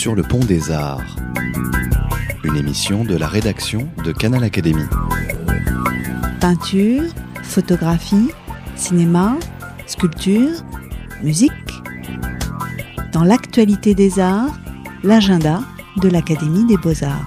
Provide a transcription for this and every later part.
sur le pont des Arts. Une émission de la rédaction de Canal Académie. Peinture, photographie, cinéma, sculpture, musique. Dans l'actualité des arts, l'agenda de l'Académie des Beaux-Arts.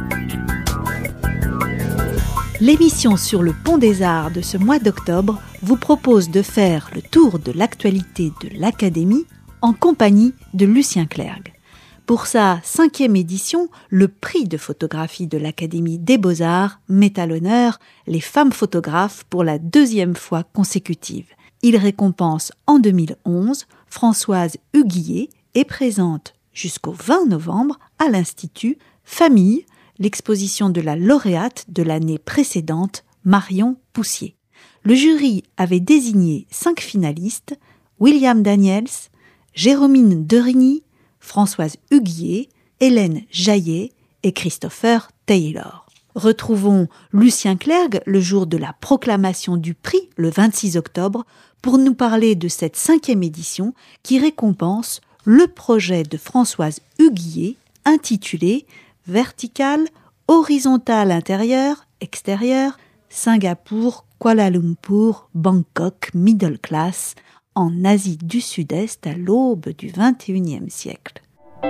L'émission sur le pont des Arts de ce mois d'octobre vous propose de faire le tour de l'actualité de l'Académie en compagnie de Lucien Clergue. Pour sa 5e édition, le prix de photographie de l'Académie des Beaux-Arts met à l'honneur les femmes photographes pour la 2e fois consécutive. Il récompense en 2011 Françoise Huguier et présente jusqu'au 20 novembre à l'Institut Famille l'exposition de la lauréate de l'année précédente, Marion Poussier. Le jury avait désigné 5 finalistes, William Daniels, Jérôme Derigny, Françoise Huguier, Hélène Jaillet et Christopher Taylor. Retrouvons Lucien Clergue le jour de la proclamation du prix, le 26 octobre, pour nous parler de cette 5e édition qui récompense le projet de Françoise Huguier intitulé Vertical, horizontal intérieur, extérieur, Singapour, Kuala Lumpur, Bangkok, middle class, en Asie du Sud-Est à l'aube du XXIe siècle.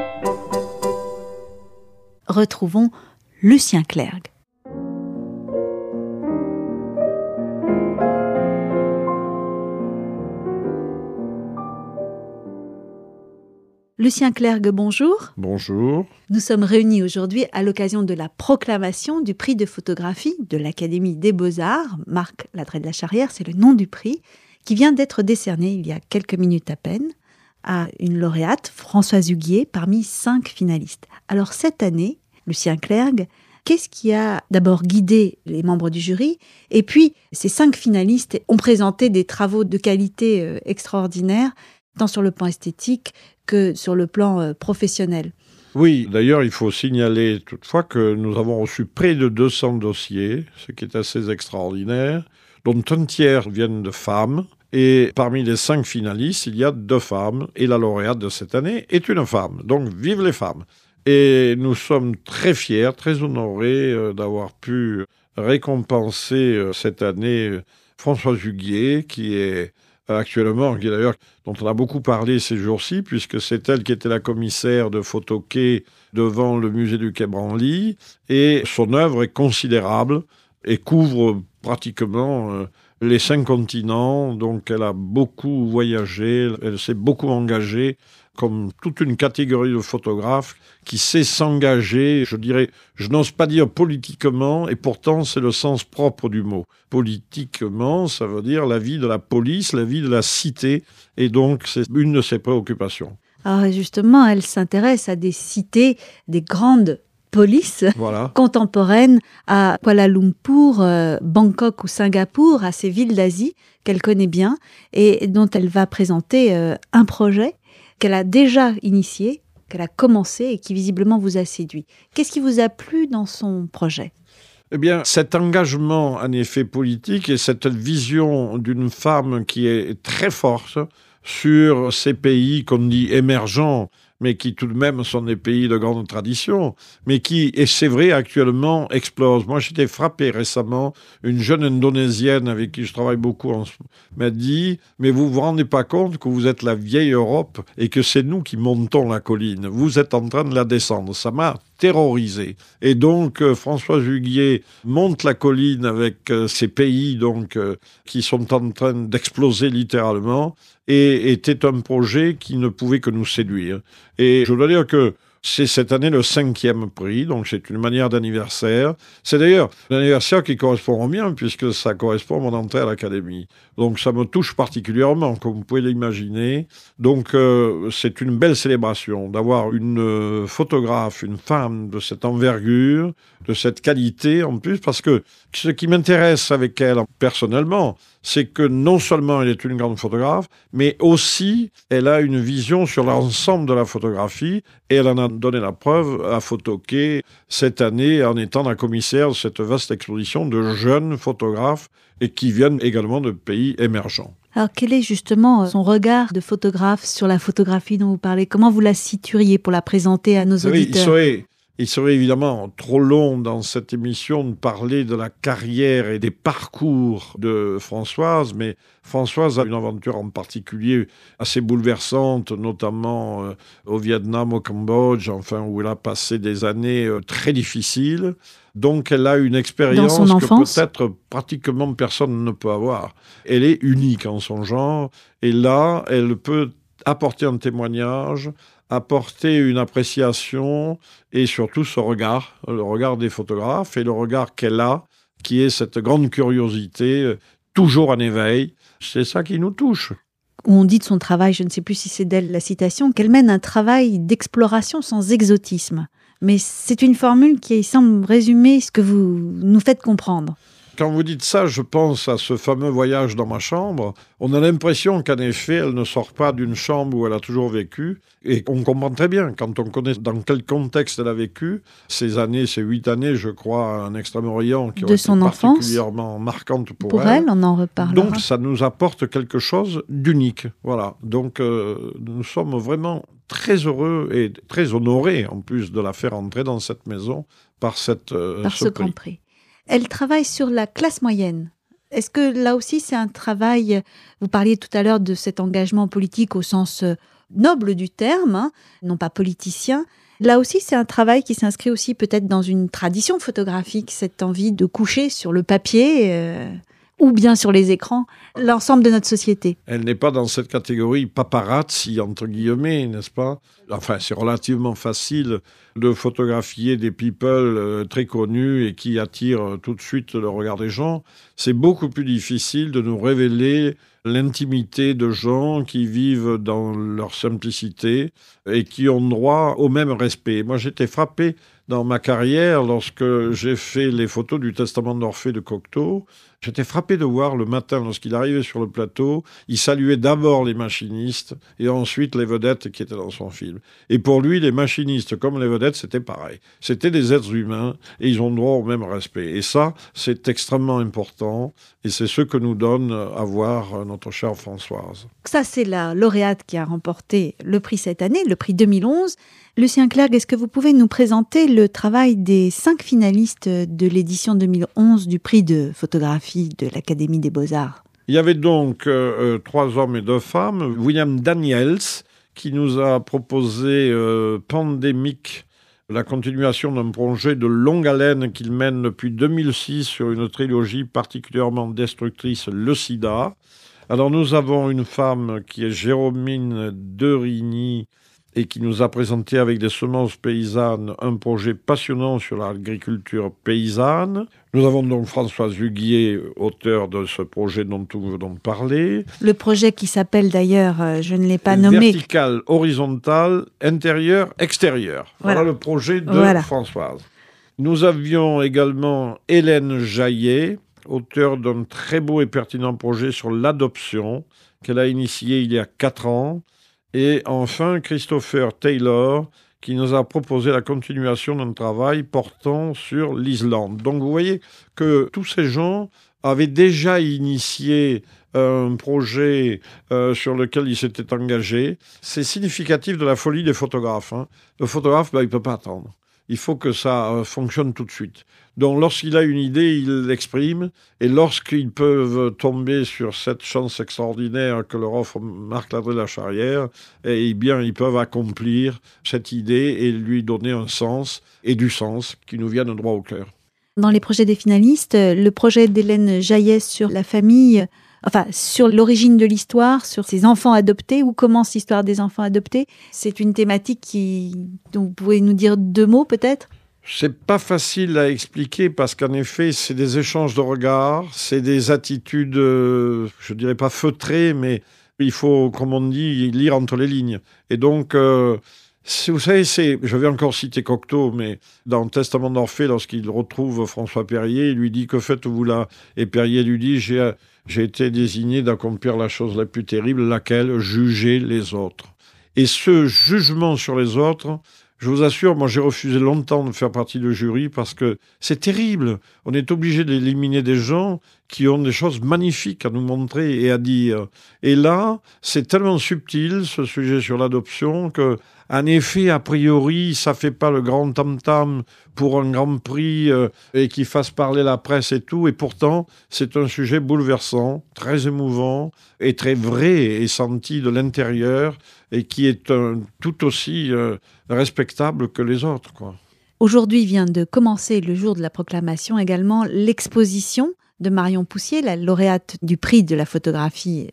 Retrouvons Lucien Clergue. Lucien Clergue, bonjour. Bonjour. Nous sommes réunis aujourd'hui à l'occasion de la proclamation du prix de photographie de l'Académie des Beaux-Arts. Marc Ladré de la Charrière, c'est le nom du prix, qui vient d'être décerné il y a quelques minutes à peine à une lauréate, Françoise Huguier, parmi 5 finalistes. Alors cette année, Lucien Clergue, qu'est-ce qui a d'abord guidé les membres du jury ? Et puis, ces 5 finalistes ont présenté des travaux de qualité extraordinaire, tant sur le plan esthétique que sur le plan professionnel. Oui, d'ailleurs, il faut signaler toutefois que nous avons reçu près de 200 dossiers, ce qui est assez extraordinaire, dont un tiers viennent de femmes. Et parmi les 5 finalistes, il y a 2 femmes. Et la lauréate de cette année est une femme. Donc, vive les femmes. Et nous sommes très fiers, très honorés d'avoir pu récompenser cette année Françoise Huguier, qui est actuellement, dont on a beaucoup parlé ces jours-ci, puisque c'est elle qui était la commissaire de Photoquai devant le musée du Quai Branly, et son œuvre est considérable et couvre pratiquement les 5 continents, donc elle a beaucoup voyagé, elle s'est beaucoup engagée, comme toute une catégorie de photographes qui sait s'engager, je dirais, je n'ose pas dire politiquement, et pourtant c'est le sens propre du mot. Politiquement, ça veut dire la vie de la police, la vie de la cité, et donc c'est une de ses préoccupations. Alors justement, elle s'intéresse à des cités, des grandes polices contemporaines à Kuala Lumpur, Bangkok ou Singapour, à ces villes d'Asie qu'elle connaît bien et dont elle va présenter un projet qu'elle a déjà initié, qu'elle a commencé et qui visiblement vous a séduit. Qu'est-ce qui vous a plu dans son projet ? Eh bien, cet engagement en effet politique et cette vision d'une femme qui est très forte sur ces pays qu'on dit émergents, mais qui tout de même sont des pays de grande tradition, mais qui, et c'est vrai, actuellement explosent. Moi, j'étais frappé récemment, une jeune Indonésienne avec qui je travaille beaucoup m'a dit « Mais vous vous rendez pas compte que vous êtes la vieille Europe et que c'est nous qui montons la colline. Vous êtes en train de la descendre. » Ça m'a terrorisé. Et donc, Françoise Huguier monte la colline avec ces pays qui sont en train d'exploser littéralement, et était un projet qui ne pouvait que nous séduire. Et je dois dire que c'est cette année le 5e prix, donc c'est une manière d'anniversaire. C'est d'ailleurs l'anniversaire qui correspond au mien, puisque ça correspond à mon entrée à l'Académie. Donc ça me touche particulièrement, comme vous pouvez l'imaginer. Donc c'est une belle célébration d'avoir une photographe, une femme de cette envergure, de cette qualité en plus, parce que ce qui m'intéresse avec elle personnellement, c'est que non seulement elle est une grande photographe, mais aussi elle a une vision sur l'ensemble de la photographie, et elle en a donné la preuve à Photoquai cette année en étant la commissaire de cette vaste exposition de jeunes photographes et qui viennent également de pays émergents. Alors, quel est justement son regard de photographe sur la photographie dont vous parlez? Comment vous la situeriez pour la présenter à nos auditeurs? Il serait évidemment trop long dans cette émission de parler de la carrière et des parcours de Françoise, mais Françoise a une aventure en particulier assez bouleversante, notamment au Vietnam, au Cambodge, enfin où elle a passé des années très difficiles. Donc elle a une expérience que peut-être pratiquement personne ne peut avoir. Elle est unique en son genre, et là, elle peut apporter un témoignage, apporter une appréciation et surtout ce regard, le regard des photographes et le regard qu'elle a, qui est cette grande curiosité, toujours en éveil. C'est ça qui nous touche. On dit de son travail, je ne sais plus si c'est d'elle la citation, qu'elle mène un travail d'exploration sans exotisme. Mais c'est une formule qui semble résumer ce que vous nous faites comprendre. Quand vous dites ça, je pense à ce fameux voyage dans ma chambre. On a l'impression qu'en effet, elle ne sort pas d'une chambre où elle a toujours vécu. Et on comprend très bien, quand on connaît dans quel contexte elle a vécu, ces 8 années, je crois, en Extrême-Orient, qui ont été particulièrement marquantes pour elle. On en reparlera. Donc, ça nous apporte quelque chose d'unique. Voilà. Donc, nous sommes vraiment très heureux et très honorés, en plus, de la faire entrer dans cette maison par ce grand prix. Elle travaille sur la classe moyenne. Est-ce que là aussi c'est un travail, vous parliez tout à l'heure de cet engagement politique au sens noble du terme, non pas politicien. Là aussi c'est un travail qui s'inscrit aussi peut-être dans une tradition photographique, cette envie de coucher sur le papier ou bien sur les écrans l'ensemble de notre société. Elle n'est pas dans cette catégorie paparazzi, entre guillemets, n'est-ce pas? Enfin, c'est relativement facile de photographier des people très connus et qui attirent tout de suite le regard des gens. C'est beaucoup plus difficile de nous révéler l'intimité de gens qui vivent dans leur simplicité et qui ont droit au même respect. Moi, j'étais frappé dans ma carrière lorsque j'ai fait les photos du Testament d'Orphée de Cocteau. J'étais frappé de voir le matin, lorsqu'il arrivait sur le plateau, il saluait d'abord les machinistes et ensuite les vedettes qui étaient dans son film. Et pour lui, les machinistes comme les vedettes, c'était pareil. C'était des êtres humains et ils ont droit au même respect. Et ça, c'est extrêmement important et c'est ce que nous donne à voir notre chère Françoise. Ça, c'est la lauréate qui a remporté le prix cette année, le prix 2011. Lucien Clergue, est-ce que vous pouvez nous présenter le travail des 5 finalistes de l'édition 2011 du prix de photographie de l'Académie des Beaux-Arts? Il y avait donc 3 hommes et 2 femmes. William Daniels, qui nous a proposé Pandémique, la continuation d'un projet de longue haleine qu'il mène depuis 2006 sur une trilogie particulièrement destructrice, le sida. Alors nous avons une femme qui est Jérôme Derigny, et qui nous a présenté avec des semences paysannes un projet passionnant sur l'agriculture paysanne. Nous avons donc Françoise Huguier, auteur de ce projet dont nous venons de parler. Le projet qui s'appelle d'ailleurs, je ne l'ai pas nommé... Vertical, horizontal, intérieur, extérieur. Voilà le projet de Françoise. Nous avions également Hélène Jaillet, auteure d'un très beau et pertinent projet sur l'adoption, qu'elle a initié il y a 4 ans. Et enfin, Christopher Taylor, qui nous a proposé la continuation d'un travail portant sur l'Islande. Donc vous voyez que tous ces gens avaient déjà initié un projet sur lequel ils s'étaient engagés. C'est significatif de la folie des photographes. Le photographe, il ne peut pas attendre. Il faut que ça fonctionne tout de suite. Donc, lorsqu'il a une idée, il l'exprime. Et lorsqu'ils peuvent tomber sur cette chance extraordinaire que leur offre Marc Ladré-Lacharrière, eh bien, ils peuvent accomplir cette idée et lui donner un sens et du sens qui nous viennent droit au cœur. Dans les projets des finalistes, le projet d'Hélène Jaillet sur la famille, sur l'origine de l'histoire, sur ces enfants adoptés, où commence l'histoire des enfants adoptés, c'est une thématique dont vous pouvez nous dire 2 mots peut-être ? C'est pas facile à expliquer parce qu'en effet, c'est des échanges de regards, c'est des attitudes, je dirais pas feutrées, mais il faut, comme on dit, lire entre les lignes. Et donc, vous savez, je vais encore citer Cocteau, mais dans le Testament d'Orphée, lorsqu'il retrouve François Périer, il lui dit « Que faites-vous là ?» Et Périer lui dit « J'ai été désigné d'accomplir la chose la plus terrible, laquelle juger les autres. » Et ce jugement sur les autres, je vous assure, moi j'ai refusé longtemps de faire partie du jury parce que c'est terrible. On est obligé d'éliminer des gens qui ont des choses magnifiques à nous montrer et à dire. Et là, c'est tellement subtil, ce sujet sur l'adoption, que, en effet, a priori, ça fait pas le grand tam-tam pour un grand prix et qui fasse parler la presse et tout. Et pourtant, c'est un sujet bouleversant, très émouvant et très vrai et senti de l'intérieur et qui est tout aussi respectable que les autres, quoi. Aujourd'hui vient de commencer, le jour de la proclamation également, l'exposition de Marion Poussier, la lauréate du prix de la photographie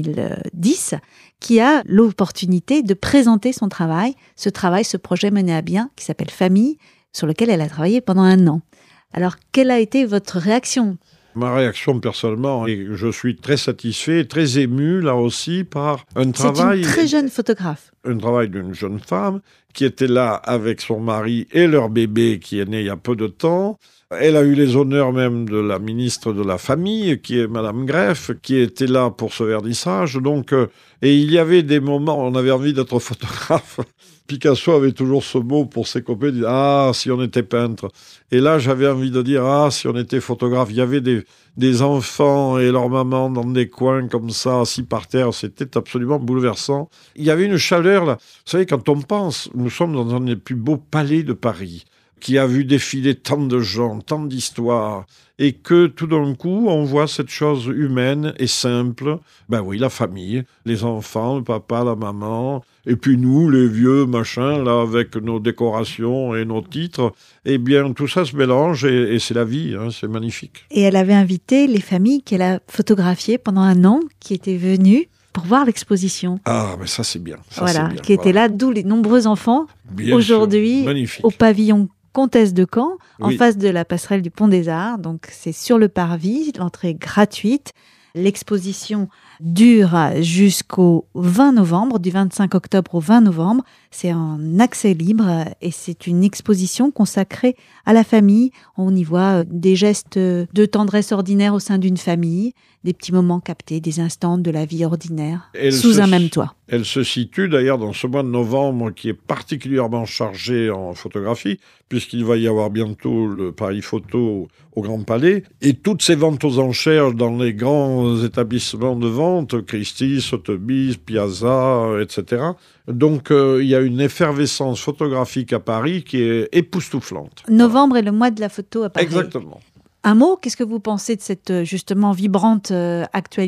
2010, qui a l'opportunité de présenter son travail, ce projet mené à bien, qui s'appelle Famille, sur lequel elle a travaillé pendant 1 an. Alors, quelle a été votre réaction ? Ma réaction, personnellement, et je suis très satisfait, très ému, là aussi, par un travail... C'est une très jeune photographe. Un travail d'une jeune femme qui était là avec son mari et leur bébé qui est né il y a peu de temps. Elle a eu les honneurs même de la ministre de la Famille, qui est Madame Greff, qui était là pour ce vernissage. Donc, et il y avait des moments où on avait envie d'être photographe. Picasso avait toujours ce mot pour ses copains, il disait « Ah, si on était peintre ». Et là, j'avais envie de dire « Ah, si on était photographe ». Il y avait des enfants et leur maman dans des coins comme ça, assis par terre. C'était absolument bouleversant. Il y avait une chaleur, là. Vous savez, quand on pense, nous sommes dans un des plus beaux palais de Paris, qui a vu défiler tant de gens, tant d'histoires, et que tout d'un coup, on voit cette chose humaine et simple. Ben oui, la famille, les enfants, le papa, la maman, et puis nous, les vieux machins, là, avec nos décorations et nos titres. Eh bien, tout ça se mélange et c'est la vie, hein, c'est magnifique. Et elle avait invité les familles qu'elle a photographiées pendant 1 an, qui étaient venues pour voir l'exposition. Ah, mais ça, c'est bien. Ça, voilà, c'est bien. Qui étaient là, d'où les nombreux enfants, bien aujourd'hui, au pavillon Comtesse de Caen, en face de la passerelle du Pont des Arts. Donc, c'est sur le parvis, l'entrée est gratuite. L'exposition dure jusqu'au 20 novembre, du 25 octobre au 20 novembre. C'est en accès libre et c'est une exposition consacrée à la famille. On y voit des gestes de tendresse ordinaire au sein d'une famille, des petits moments captés, des instants de la vie ordinaire, sous un même toit. Elle se situe d'ailleurs dans ce mois de novembre qui est particulièrement chargé en photographie, puisqu'il va y avoir bientôt le Paris Photo au Grand Palais. Et toutes ces ventes aux enchères dans les grands établissements de vente, Christie's, Sotheby's, Piazza, etc. Donc il y a une effervescence photographique à Paris qui est époustouflante. Novembre est le mois de la photo à Paris. Exactement. Un mot, qu'est-ce que vous pensez de cette justement vibrante actualité ?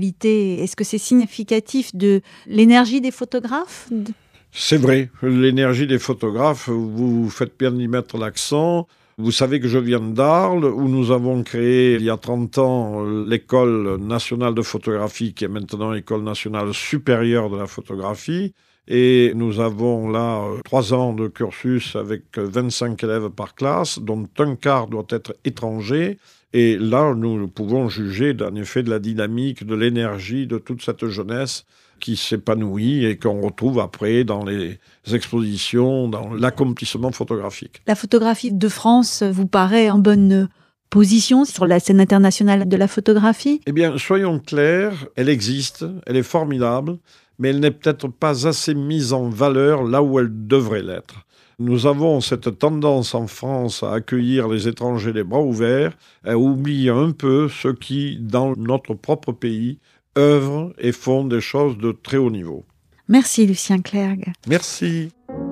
Est-ce que c'est significatif de l'énergie des photographes ? C'est vrai, l'énergie des photographes, vous faites bien d'y mettre l'accent. Vous savez que je viens d'Arles, où nous avons créé, il y a 30 ans, l'École nationale de photographie, qui est maintenant l'École nationale supérieure de la photographie. Et nous avons là 3 ans de cursus avec 25 élèves par classe, dont un quart doit être étranger. Et là, nous pouvons juger, en effet, de la dynamique, de l'énergie de toute cette jeunesse qui s'épanouit et qu'on retrouve après dans les expositions, dans l'accomplissement photographique. La photographie de France vous paraît en bonne position sur la scène internationale de la photographie ? Eh bien, soyons clairs, elle existe, elle est formidable, mais elle n'est peut-être pas assez mise en valeur là où elle devrait l'être. Nous avons cette tendance en France à accueillir les étrangers les bras ouverts, à oublier un peu ceux qui, dans notre propre pays, œuvrent et font des choses de très haut niveau. Merci Lucien Clergue. Merci.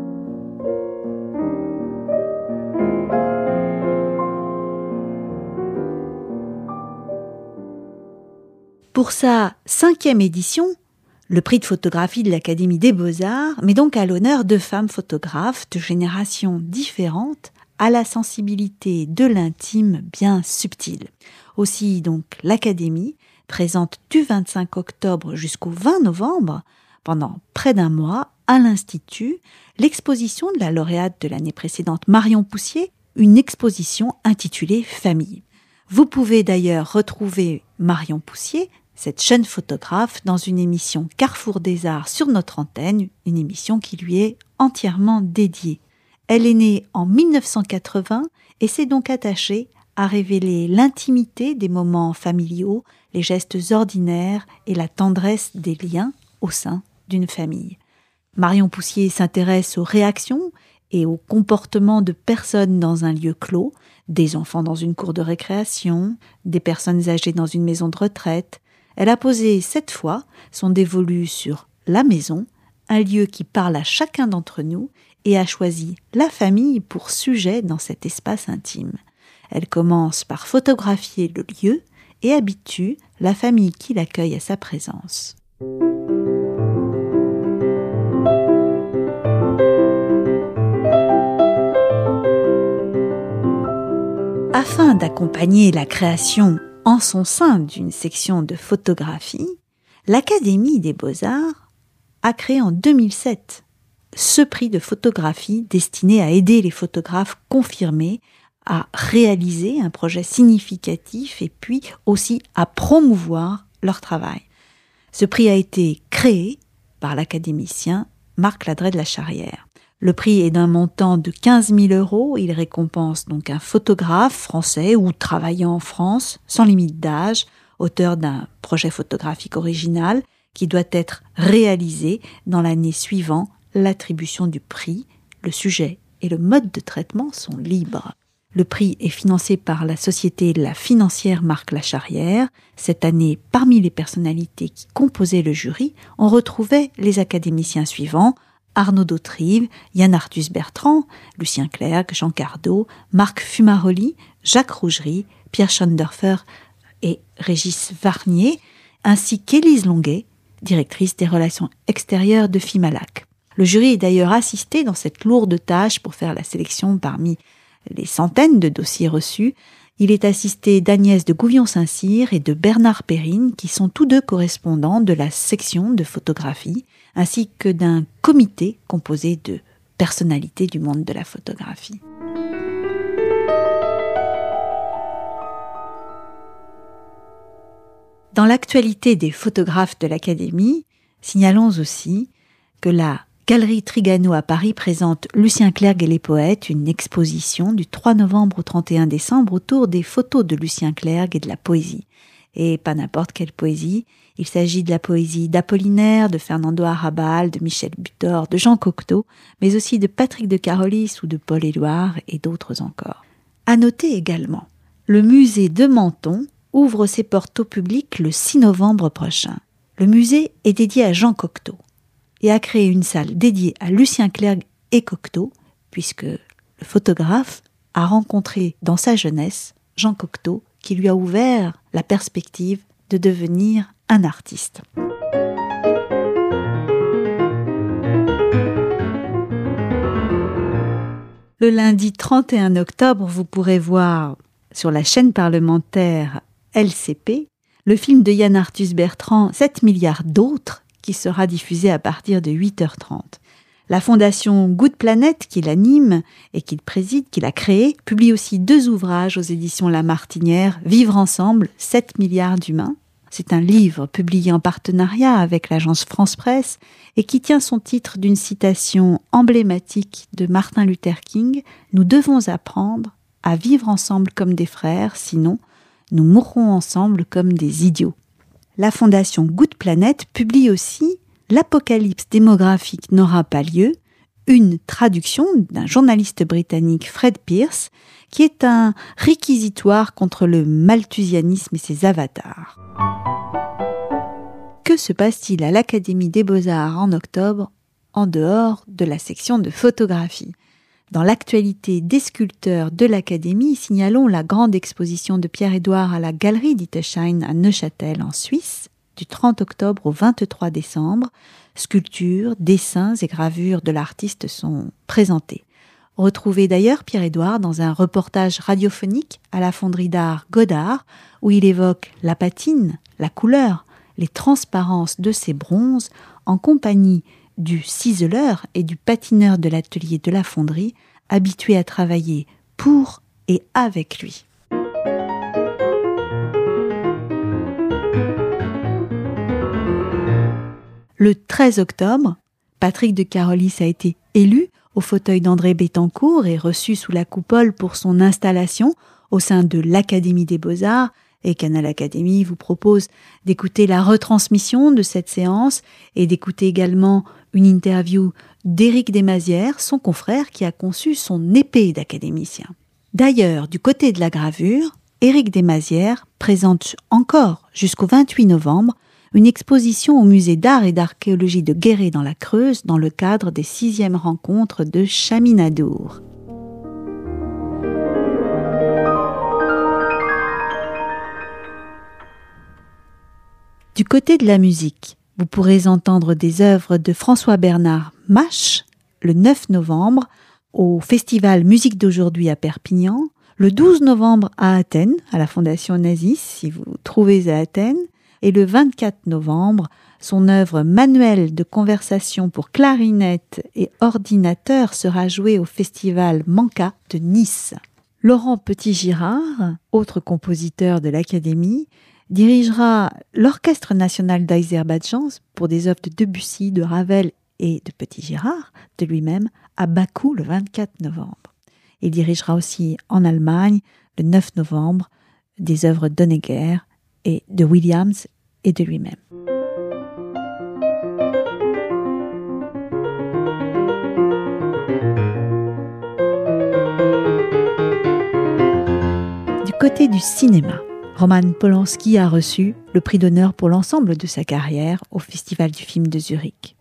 Pour sa 5e édition, le prix de photographie de l'Académie des Beaux-Arts met donc à l'honneur 2 femmes photographes de générations différentes, à la sensibilité de l'intime bien subtile. Aussi donc l'Académie présente du 25 octobre jusqu'au 20 novembre, pendant près d'1 mois, à l'Institut, l'exposition de la lauréate de l'année précédente Marion Poussier, une exposition intitulée Famille. Vous pouvez d'ailleurs retrouver Marion Poussier, cette jeune photographe, dans une émission Carrefour des Arts sur notre antenne, une émission qui lui est entièrement dédiée. Elle est née en 1980 et s'est donc attachée à révéler l'intimité des moments familiaux, les gestes ordinaires et la tendresse des liens au sein d'une famille. Marion Poussier s'intéresse aux réactions et aux comportements de personnes dans un lieu clos, des enfants dans une cour de récréation, des personnes âgées dans une maison de retraite. Elle a posé 7 fois son dévolu sur la maison, un lieu qui parle à chacun d'entre nous, et a choisi la famille pour sujet dans cet espace intime. Elle commence par photographier le lieu et habitue la famille qui l'accueille à sa présence. Afin d'accompagner la création en son sein d'une section de photographie, l'Académie des Beaux-Arts a créé en 2007 ce prix de photographie destiné à aider les photographes confirmés à réaliser un projet significatif et puis aussi à promouvoir leur travail. Ce prix a été créé par l'académicien Marc Ladret de la Charrière. Le prix est d'un montant de 15 000 €. Il récompense donc un photographe français ou travaillant en France, sans limite d'âge, auteur d'un projet photographique original qui doit être réalisé dans l'année suivant l'attribution du prix. Le sujet et le mode de traitement sont libres. Le prix est financé par la société La Financière Marc Lacharrière. Cette année, parmi les personnalités qui composaient le jury, on retrouvait les académiciens suivants: Arnaud Dautrive, Yann Arthus Bertrand, Lucien Clerc, Jean Cardot, Marc Fumaroli, Jacques Rougerie, Pierre Schondorfer et Régis Varnier, ainsi qu'Élise Longuet, directrice des relations extérieures de Fimalac. Le jury est d'ailleurs assisté dans cette lourde tâche pour faire la sélection parmi les centaines de dossiers reçus. Il est assisté d'Agnès de Gouvion-Saint-Cyr et de Bernard Perrine, qui sont tous deux correspondants de la section de photographie, ainsi que d'un comité composé de personnalités du monde de la photographie. Dans l'actualité des photographes de l'Académie, signalons aussi que la Galerie Trigano à Paris présente Lucien Clerc et les poètes, une exposition du 3 novembre au 31 décembre autour des photos de Lucien Clerc et de la poésie. Et pas n'importe quelle poésie, il s'agit de la poésie d'Apollinaire, de Fernando Arrabal, de Michel Butor, de Jean Cocteau, mais aussi de Patrick de Carolis ou de Paul Éluard et d'autres encore. À noter également, le musée de Menton ouvre ses portes au public le 6 novembre prochain. Le musée est dédié à Jean Cocteau et a créé une salle dédiée à Lucien Clerc et Cocteau, puisque le photographe a rencontré dans sa jeunesse Jean Cocteau, qui lui a ouvert la perspective de devenir un artiste. Le lundi 31 octobre, vous pourrez voir sur la chaîne parlementaire LCP le film de Yann Arthus Bertrand, 7 milliards d'autres, qui sera diffusé à partir de 8h30. La fondation Good Planet, qui l'anime et qu'il préside, qu'il a créé, publie aussi 2 ouvrages aux éditions La Martinière, Vivre ensemble, 7 milliards d'humains. C'est un livre publié en partenariat avec l'agence France Presse et qui tient son titre d'une citation emblématique de Martin Luther King: « Nous devons apprendre à vivre ensemble comme des frères, sinon nous mourrons ensemble comme des idiots ». La fondation Good Planet publie aussi L'Apocalypse démographique n'aura pas lieu, une traduction d'un journaliste britannique, Fred Pierce, qui est un réquisitoire contre le malthusianisme et ses avatars. Que se passe-t-il à l'Académie des Beaux-Arts en octobre, en dehors de la section de photographie ? Dans l'actualité des sculpteurs de l'Académie, signalons la grande exposition de Pierre-Édouard à la Galerie d'Ittersheim à Neuchâtel en Suisse, du 30 octobre au 23 décembre. Sculptures, dessins et gravures de l'artiste sont présentés. Retrouvez d'ailleurs Pierre-Édouard dans un reportage radiophonique à la fonderie d'art Godard, où il évoque la patine, la couleur, les transparences de ses bronzes, en compagnie du ciseleur et du patineur de l'atelier de la fonderie, habitués à travailler pour et avec lui. Le 13 octobre, Patrick de Carolis a été élu au fauteuil d'André Bettencourt et reçu sous la coupole pour son installation au sein de l'Académie des Beaux-Arts, et Canal Académie vous propose d'écouter la retransmission de cette séance et d'écouter également une interview d'Éric Desmazières, son confrère qui a conçu son épée d'académicien. D'ailleurs, du côté de la gravure, Éric Desmazières présente encore jusqu'au 28 novembre une exposition au musée d'art et d'archéologie de Guéret dans la Creuse dans le cadre des 6e rencontres de Chaminadour. Du côté de la musique, vous pourrez entendre des œuvres de François-Bernard Mache le 9 novembre au Festival Musique d'aujourd'hui à Perpignan, le 12 novembre à Athènes, à la Fondation Nazis, si vous trouvez à Athènes, et le 24 novembre, son œuvre Manuel de conversation pour clarinette et ordinateur sera jouée au Festival Manca de Nice. Laurent Petit-Girard, autre compositeur de l'Académie, dirigera l'Orchestre national d'Azerbaïdjan pour des œuvres de Debussy, de Ravel et de Petit-Girard, de lui-même, à Bakou le 24 novembre. Il dirigera aussi en Allemagne, le 9 novembre, des œuvres d'Honegger et de Williams et de lui-même. Du côté du cinéma, Roman Polanski a reçu le prix d'honneur pour l'ensemble de sa carrière au Festival du film de Zurich.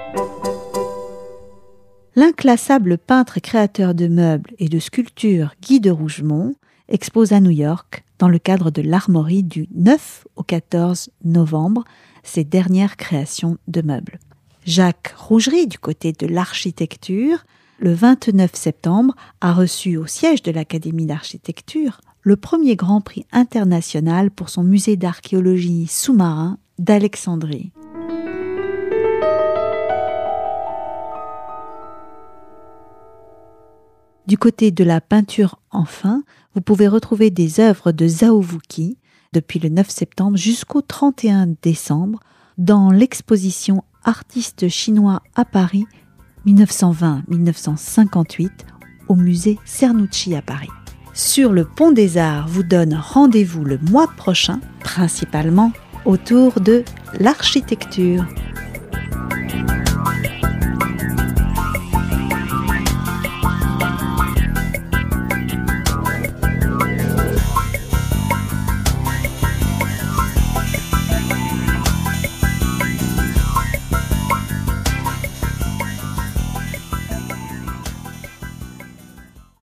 L'inclassable peintre et créateur de meubles et de sculptures Guy de Rougemont expose à New York, dans le cadre de l'Armory du 9 au 14 novembre, ses dernières créations de meubles. Jacques Rougerie, du côté de l'architecture, le 29 septembre, a reçu au siège de l'Académie d'architecture le premier grand prix international pour son musée d'archéologie sous-marin d'Alexandrie. Du côté de la peinture, enfin, vous pouvez retrouver des œuvres de Zhao Wuqi depuis le 9 septembre jusqu'au 31 décembre dans l'exposition Artistes chinois à Paris 1920-1958 au musée Cernouchi à Paris. Sur le Pont des Arts vous donne rendez-vous le mois prochain, principalement autour de l'architecture.